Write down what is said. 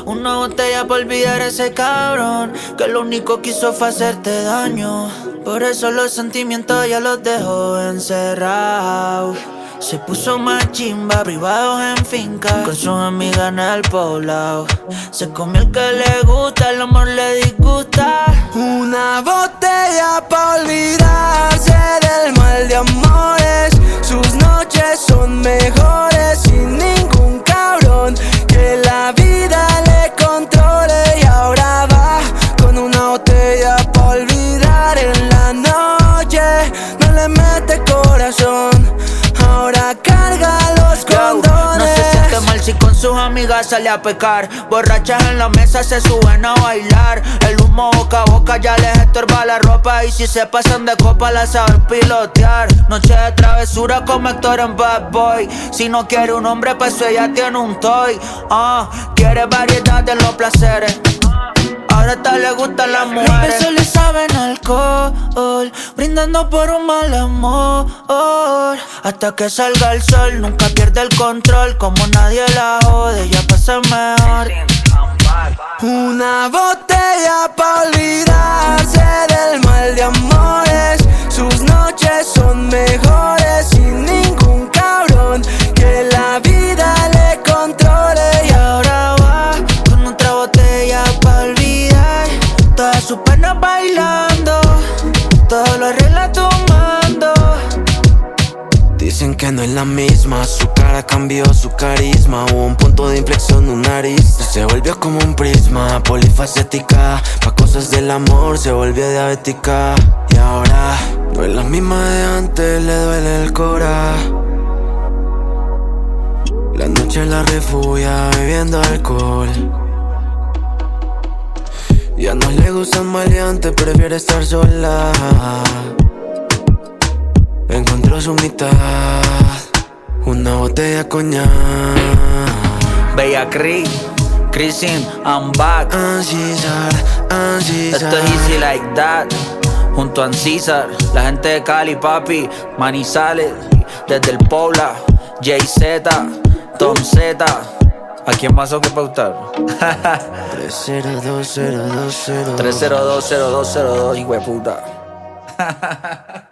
Una botella para olvidar a ese cabrón que lo único que hizo fue hacerte daño. Por eso los sentimientos ya los dejó encerrados. Se puso más chimba, privados en finca, con sus amigas en el poblado. Se comió el que le gusta, el amor le disgusta. Una botella pa' olvidarse del mal de amores. Sus noches son mejores sin ningún cabrón que la vida le controle. Y ahora va con una botella pa' olvidar en la noche. No le mete corazón, ahora carga los condones. No se siente mal si con sus amigas sale a pecar. Borrachas en la mesa se suben a bailar. El humo boca a boca ya les estorba la ropa. Y si se pasan de copa la saben pilotear. Noche de travesura como actor en Bad Boy. Si no quiere un hombre pues ella tiene un toy. Quiere variedad de los placeres. Ahora hasta le gustan las mujeres. Los besos le saben alcohol, brindando por un mal amor. Hasta que salga el sol, nunca pierde el control. Como nadie la jode, ya pasa mejor. Una botella pa' olvidarse del mal de amores. Sus noches son mejores sin ningún cabrón que la vida le controle. Y ahora va con otra botella pa' olvidar todas sus penas bailando, todo lo arregla tomando. Dicen que no es la misma, su cara cambió, su carisma. Hubo un punto de inflexión, una arista. Se volvió como un prisma, polifacética. Pa' cosas del amor se volvió diabética. Y ahora no es la misma de antes, le duele el cora. La noche la refugia bebiendo alcohol. Ya no le gustan maleantes, prefiere estar sola. Encontró su mitad, una botella coñac. Bella Cris, Chrisin, I'm back. Ancizar. Esto es Easy Like That, junto a Ancizar. La gente de Cali, papi, Manizales, desde el Pobla, JZ, Tom Z. ¿A quién más o qué pautar? 3020202 3020202, hijo de puta.